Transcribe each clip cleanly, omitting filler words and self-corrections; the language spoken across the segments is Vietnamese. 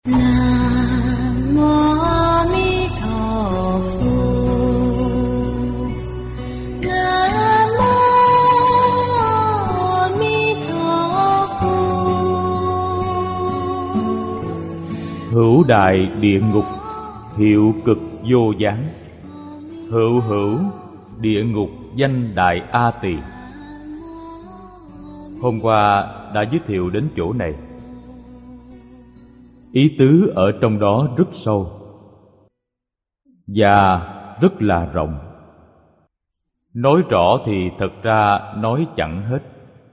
Nam mô A Di Đà Phật. Nam mô A Di Đà Phật. Hữu đại địa ngục, hiệu cực vô gián. Hữu hữu địa ngục danh Đại A Tỳ. Hôm qua đã giới thiệu đến chỗ này. Ý tứ ở trong đó rất sâu và rất là rộng. Nói rõ thì thật ra nói chẳng hết.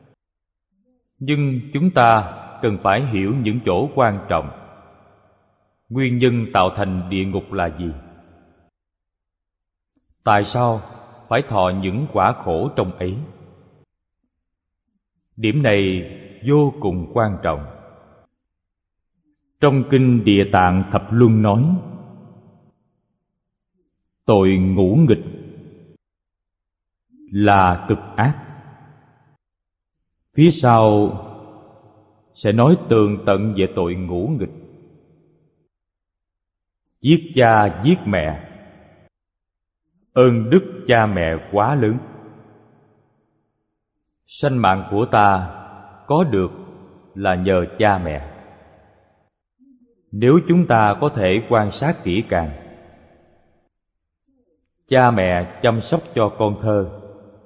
Nhưng chúng ta cần phải hiểu những chỗ quan trọng. Nguyên nhân tạo thành địa ngục là gì? Tại sao phải thọ những quả khổ trong ấy? Điểm này vô cùng quan trọng. Trong kinh Địa Tạng Thập Luân nói, tội ngũ nghịch là cực ác. Phía sau sẽ nói tường tận về tội ngũ nghịch. Giết cha giết mẹ, ơn đức cha mẹ quá lớn. Sanh mạng của ta có được là nhờ cha mẹ. Nếu chúng ta có thể quan sát kỹ càng, cha mẹ chăm sóc cho con thơ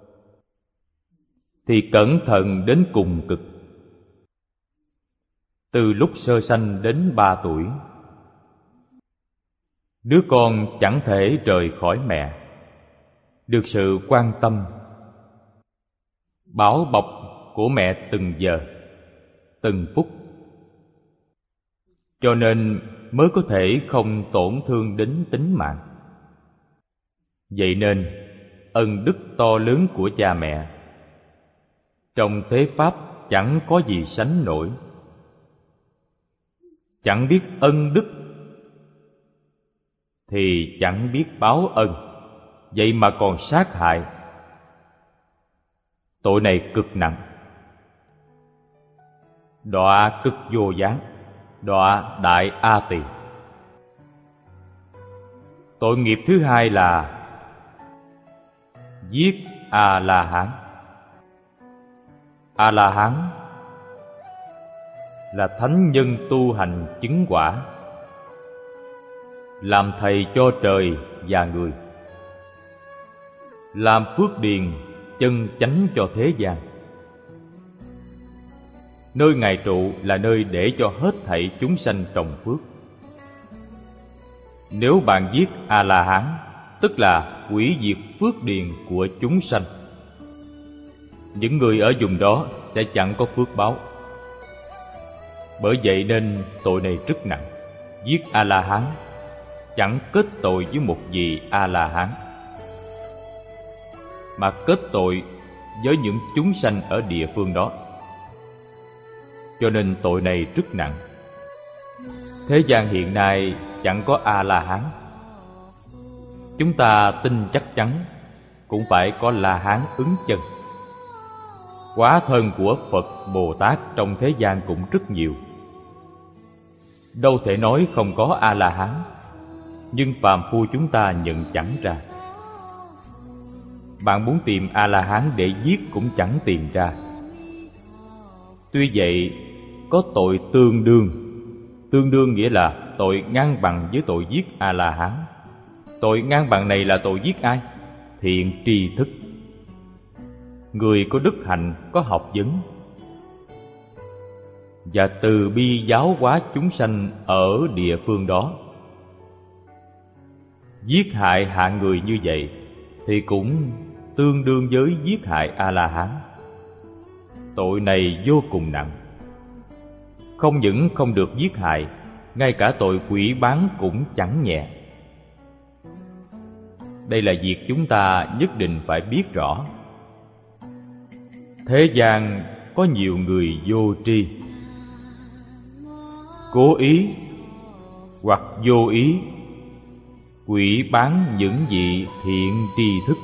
thì cẩn thận đến cùng cực. Từ lúc sơ sanh đến 3 tuổi, đứa con chẳng thể rời khỏi mẹ, được sự quan tâm, bảo bọc của mẹ từng giờ, từng phút. Cho nên mới có thể không tổn thương đến tính mạng. Vậy nên ân đức to lớn của cha mẹ trong thế pháp chẳng có gì sánh nổi. Chẳng biết ân đức thì chẳng biết báo ân, vậy mà còn sát hại. Tội này cực nặng, đọa cực vô gián, đọa Đại A Tỳ. Tội nghiệp thứ hai là giết A-la-hán. A-la-hán là thánh nhân tu hành chứng quả, làm thầy cho trời và người, làm phước điền chân chánh cho thế gian. Nơi Ngài trụ là nơi để cho hết thảy chúng sanh trồng phước. Nếu bạn giết A-la-hán, tức là hủy diệt phước điền của chúng sanh. Những người ở vùng đó sẽ chẳng có phước báo. Bởi vậy nên tội này rất nặng. Giết A-la-hán chẳng kết tội với một vị A-la-hán, mà kết tội với những chúng sanh ở địa phương đó. Cho nên tội này rất nặng. Thế gian hiện nay chẳng có A-la-hán. Chúng ta tin chắc chắn cũng phải có La-hán ứng chân. Hóa thân của Phật, Bồ Tát trong thế gian cũng rất nhiều. Đâu thể nói không có A-la-hán, nhưng phàm phu chúng ta nhận chẳng ra. Bạn muốn tìm A-la-hán để giết cũng chẳng tìm ra. Tuy vậy, có tội tương đương. Tương đương nghĩa là tội ngang bằng với tội giết A-la-hán. Tội ngang bằng này là tội giết ai? Thiện tri thức, người có đức hạnh, có học vấn, và từ bi giáo hóa chúng sanh ở địa phương đó. Giết hại hạng người như vậy thì cũng tương đương với giết hại A-la-hán. Tội này vô cùng nặng. Không những không được giết hại, ngay cả tội quỷ bán cũng chẳng nhẹ. Đây là việc chúng ta nhất định phải biết rõ. Thế gian có nhiều người vô tri, cố ý hoặc vô ý quỷ bán những vị thiện tri thức.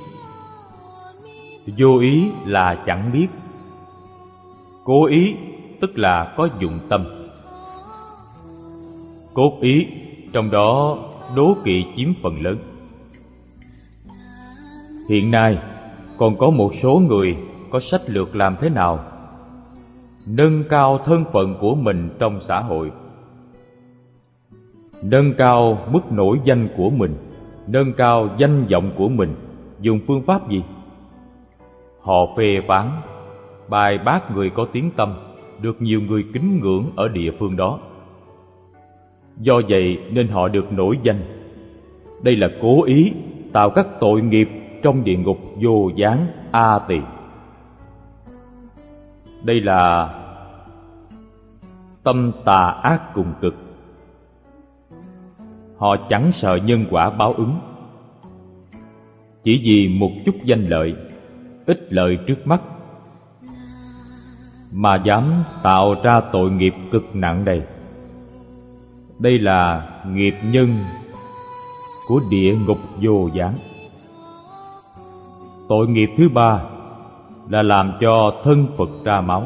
Vô ý là chẳng biết, cố ý tức là có dụng tâm. cốt ý, trong đó đố kỵ chiếm phần lớn. Hiện nay còn có một số người có sách lược làm thế nào nâng cao thân phận của mình trong xã hội, nâng cao mức nổi danh của mình, nâng cao danh vọng của mình. Dùng phương pháp gì? Họ phê phán, bài bác người có tiếng tăm, được nhiều người kính ngưỡng ở địa phương đó. Do vậy nên họ được nổi danh. Đây là cố ý tạo các tội nghiệp trong địa ngục vô gián A Tỳ. Đây là tâm tà ác cùng cực. Họ chẳng sợ nhân quả báo ứng, chỉ vì một chút danh lợi, ích lợi trước mắt mà dám tạo ra tội nghiệp cực nặng đây. Đây là nghiệp nhân của địa ngục vô gián. Tội nghiệp thứ ba là làm cho thân Phật ra máu.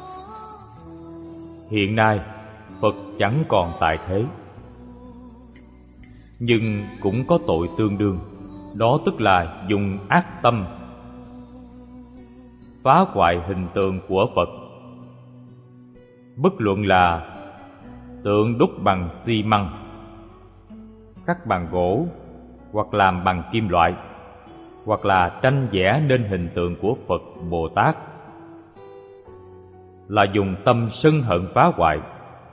Hiện nay Phật chẳng còn tại thế, nhưng cũng có tội tương đương. Đó tức là dùng ác tâm phá hoại hình tượng của Phật. Bất luận là tượng đúc bằng xi măng, khắc bằng gỗ, hoặc làm bằng kim loại, hoặc là tranh vẽ nên hình tượng của Phật Bồ Tát, là dùng tâm sân hận phá hoại.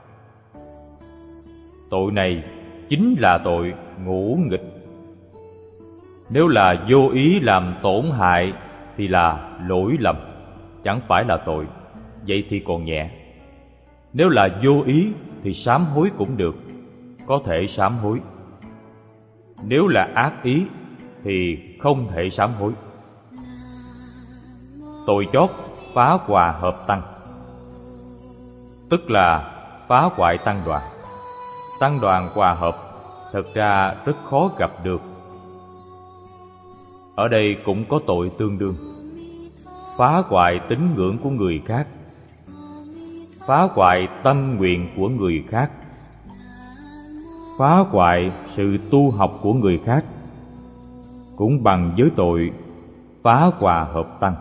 Tội này chính là tội ngũ nghịch. Nếu là vô ý làm tổn hại thì là lỗi lầm, chẳng phải là tội, vậy thì còn nhẹ. Nếu là vô ý thì sám hối cũng được, có thể sám hối. Nếu là ác ý thì không thể sám hối. Tội chót phá hòa hợp tăng, tức là phá hoại tăng đoàn. Tăng đoàn hòa hợp thật ra rất khó gặp được. Ở đây cũng có tội tương đương: phá hoại tín ngưỡng của người khác, phá hoại tâm nguyện của người khác, phá hoại sự tu học của người khác, cũng bằng với tội phá hòa hợp tăng.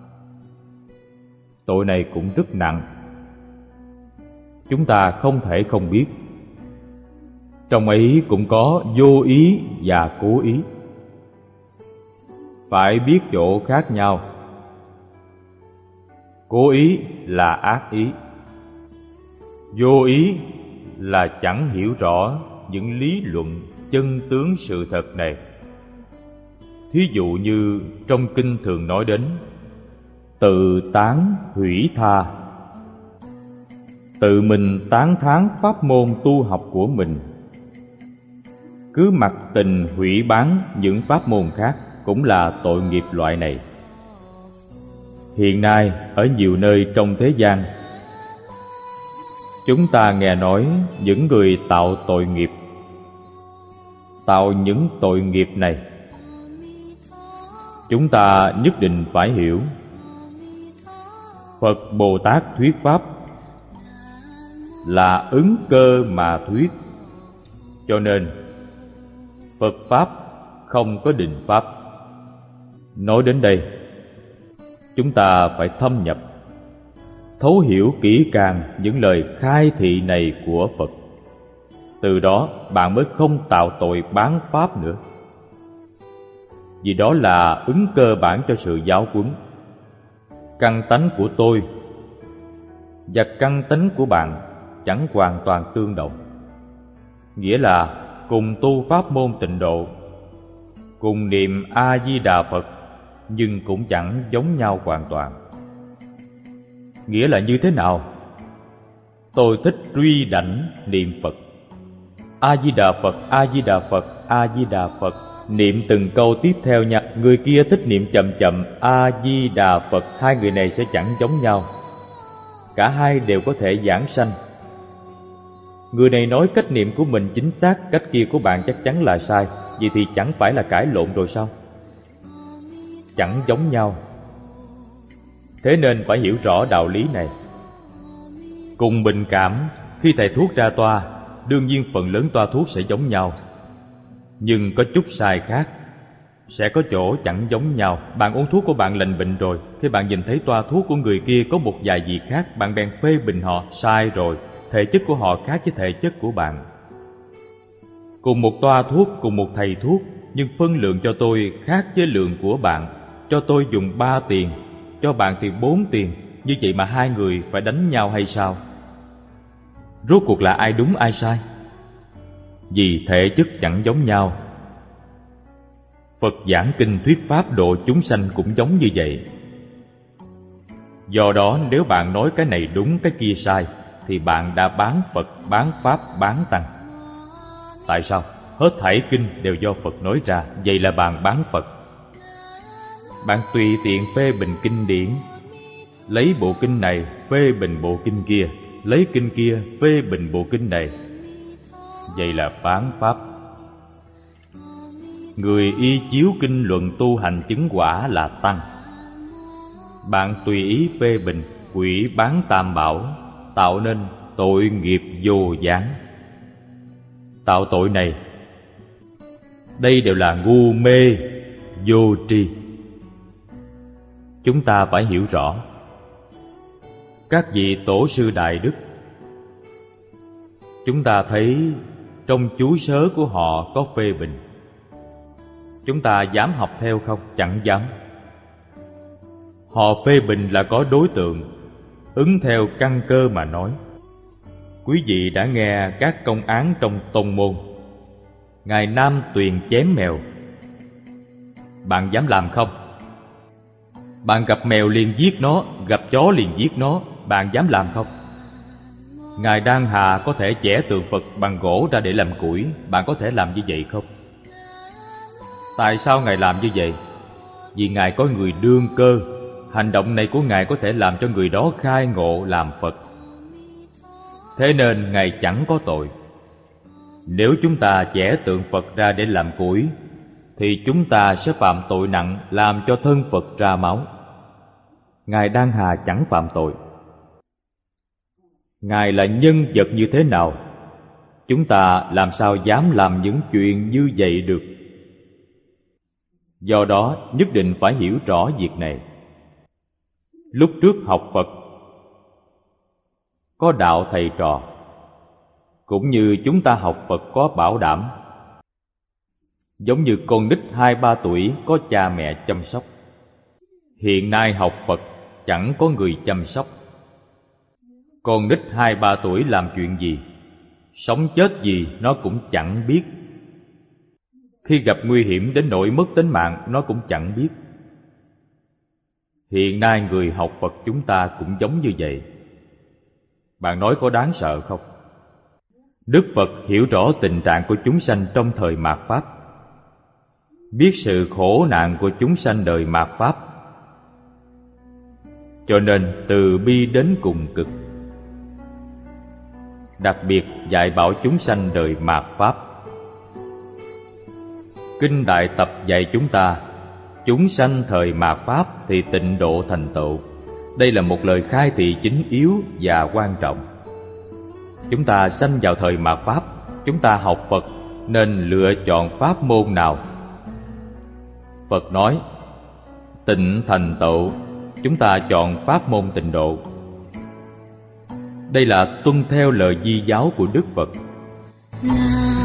Tội này cũng rất nặng, chúng ta không thể không biết. Trong ấy cũng có vô ý và cố ý, phải biết chỗ khác nhau. Cố ý là ác ý, vô ý là chẳng hiểu rõ những lý luận chân tướng sự thật này. Thí dụ như trong kinh thường nói đến tự tán hủy tha, tự mình tán thán pháp môn tu học của mình, cứ mặc tình hủy bán những pháp môn khác, cũng là tội nghiệp loại này. Hiện nay ở nhiều nơi trong thế gian, chúng ta nghe nói những người tạo tội nghiệp. Tạo những tội nghiệp này, chúng ta nhất định phải hiểu Phật Bồ Tát thuyết pháp là ứng cơ mà thuyết, cho nên Phật pháp không có định pháp. Nói đến đây, chúng ta phải thâm nhập, thấu hiểu kỹ càng những lời khai thị này của Phật. Từ đó bạn mới không tạo tội bán pháp nữa, vì đó là ứng cơ bản cho sự giáo huấn. Căn tánh của tôi và căn tánh của bạn chẳng hoàn toàn tương đồng. Nghĩa là cùng tu pháp môn tịnh độ, cùng niệm A-di-đà Phật, nhưng cũng chẳng giống nhau hoàn toàn. Nghĩa là như thế nào? Tôi thích truy đảnh niệm Phật, A-di-đà Phật, A-di-đà Phật, A-di-đà Phật, niệm từng câu tiếp theo nha. Người kia thích niệm chậm chậm A-di-đà Phật. Hai người này sẽ chẳng giống nhau. Cả hai đều có thể giảng sanh. Người này nói cách niệm của mình chính xác, cách kia của bạn chắc chắn là sai. Vậy thì chẳng phải là cãi lộn rồi sao? Chẳng giống nhau. Thế nên phải hiểu rõ đạo lý này. Cùng bình cảm, khi thầy thuốc ra toa, đương nhiên phần lớn toa thuốc sẽ giống nhau. Nhưng có chút sai khác, sẽ có chỗ chẳng giống nhau. Bạn uống thuốc của bạn lành bệnh rồi, khi bạn nhìn thấy toa thuốc của người kia có một vài gì khác, bạn bèn phê bình họ. Sai rồi, thể chất của họ khác với thể chất của bạn. Cùng một toa thuốc, cùng một thầy thuốc, nhưng phân lượng cho tôi khác với lượng của bạn. Cho tôi dùng 3 tiền, cho bạn thì 4 tiền. Như vậy mà hai người phải đánh nhau hay sao? Rốt cuộc là ai đúng ai sai? Vì thể chất chẳng giống nhau. Phật giảng kinh thuyết pháp độ chúng sanh cũng giống như vậy. Do đó nếu bạn nói cái này đúng cái kia sai, thì bạn đã bán Phật, bán Pháp, bán Tăng. Tại sao? Hết thảy kinh đều do Phật nói ra, vậy là bạn bán Phật. Bạn tùy tiện phê bình kinh điển, lấy bộ kinh này phê bình bộ kinh kia, lấy kinh kia phê bình bộ kinh này, vậy là bán Pháp. Người y chiếu kinh luận tu hành chứng quả là Tăng. Bạn tùy ý phê bình, quỷ bán tam bảo, tạo nên tội nghiệp vô gián. Tạo tội này, đây đều là ngu mê, vô tri. Chúng ta phải hiểu rõ. Các vị tổ sư đại đức, chúng ta thấy trong chú sớ của họ có phê bình. Chúng ta dám học theo không? Chẳng dám. Họ phê bình là có đối tượng, ứng theo căn cơ mà nói. Quý vị đã nghe các công án trong tông môn. Ngài Nam Tuyền chém mèo, bạn dám làm không? Bạn gặp mèo liền giết nó, gặp chó liền giết nó, bạn dám làm không? Ngài Đan Hà có thể vẽ tượng Phật bằng gỗ ra để làm củi, bạn có thể làm như vậy không? Tại sao Ngài làm như vậy? Vì Ngài có người đương cơ. Hành động này của Ngài có thể làm cho người đó khai ngộ làm Phật. Thế nên Ngài chẳng có tội. Nếu chúng ta vẽ tượng Phật ra để làm củi, thì chúng ta sẽ phạm tội nặng, làm cho thân Phật ra máu. Ngài Đan Hà chẳng phạm tội. Ngài là nhân vật như thế nào? Chúng ta làm sao dám làm những chuyện như vậy được? Do đó nhất định phải hiểu rõ việc này. Lúc trước học Phật, có đạo thầy trò, cũng như chúng ta học Phật có bảo đảm. Giống như con nít 2-3 tuổi có cha mẹ chăm sóc. Hiện nay học Phật chẳng có người chăm sóc. Con nít 2-3 tuổi làm chuyện gì, sống chết gì nó cũng chẳng biết. Khi gặp nguy hiểm đến nỗi mất tính mạng, nó cũng chẳng biết. Hiện nay người học Phật chúng ta cũng giống như vậy. Bạn nói có đáng sợ không? Đức Phật hiểu rõ tình trạng của chúng sanh trong thời mạt Pháp, biết sự khổ nạn của chúng sanh đời mạt Pháp, cho nên từ bi đến cùng cực. Đặc biệt dạy bảo chúng sanh đời mạt Pháp. Kinh Đại Tập dạy chúng ta, chúng sanh thời mạt Pháp thì tịnh độ thành tựu. Đây là một lời khai thị chính yếu và quan trọng. Chúng ta sanh vào thời mạt Pháp, chúng ta học Phật nên lựa chọn pháp môn nào? Phật nói, tịnh thành tựu, chúng ta chọn pháp môn tịnh độ. Đây là tuân theo lời di giáo của Đức Phật.